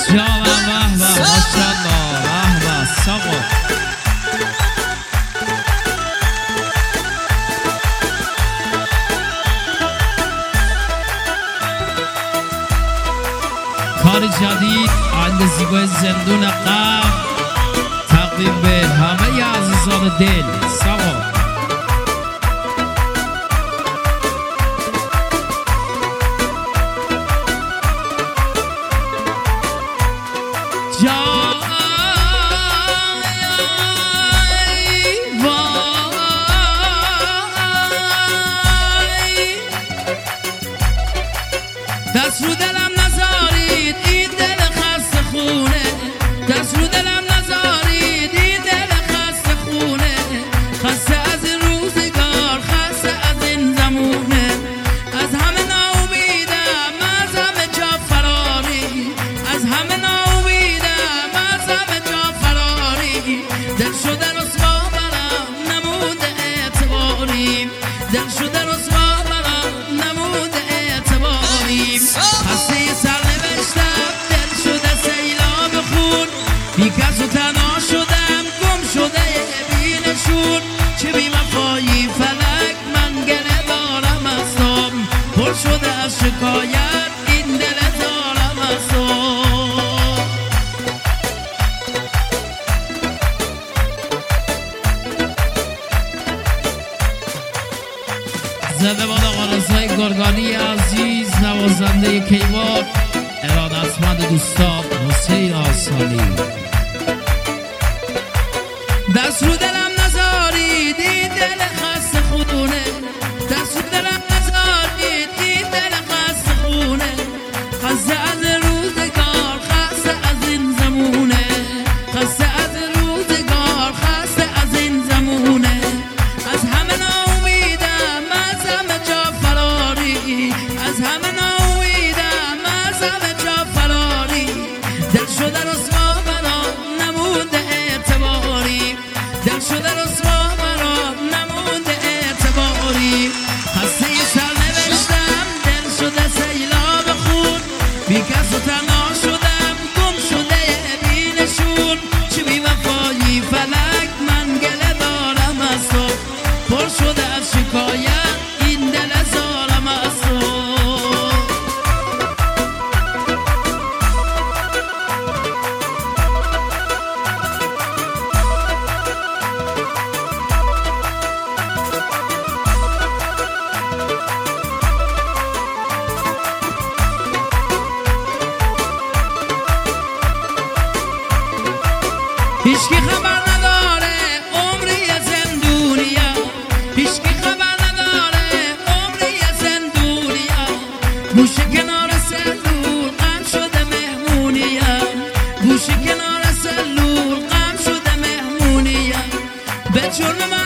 جانم به ماشاءالله به ساقو کار جدید آینده زیبای زندون غم تقدیم به همه عزیزان دل ساقو دست رو دلم نذارید این دل خسته خونه دست رو دلم نذارید این دل خسته خونه خسته از این روزگار خسته از این زمونه از همه ناامیدم از همه جا فراری از همه ناامیدم از همه جا فراری دل شده رسوا برام نمونده اعتباری دل شده رسوا برام نمونده اعتباری خسته سر نوشتم دل شده سیلاب خون بی کس و تنها شدم گم شده بینشون چه بی وفایی فلک من گله دارم ازم پر شده از شکایت این دل دارم ازم زنده باد آقا رضای گرگانی عزیز نوازنده کیوان ارادتمند دوستان حسین آسانی دست رو دلم نذارید این دل خسته خونه دست رو دلم نذارید این دل خسته خونه خسته از روزگار خسته از این زمونه خسته از روزگار خسته از این زمونه از همه ناامیدم از همه جا فراری از همه ناامیدم از همه جا فراری دل شده رسوا برام نمونده اعتباری دل شده رسوا برام نمونده اعتباری خسته سر نوشتم دل شده سیلاب خون بی کس و تنها شدم گم شده بینشون چه بی وفایی فلک من گله دارم از تو پر شده از شکایت این دل زارم از تو هیچکی خبر نداره عمری زندونیا هیچکی خبر نداره عمری زندونیا گوشه کنار سلول غم شده مهمونیا گوشه کنار سلول غم شده مهمونیا به جرم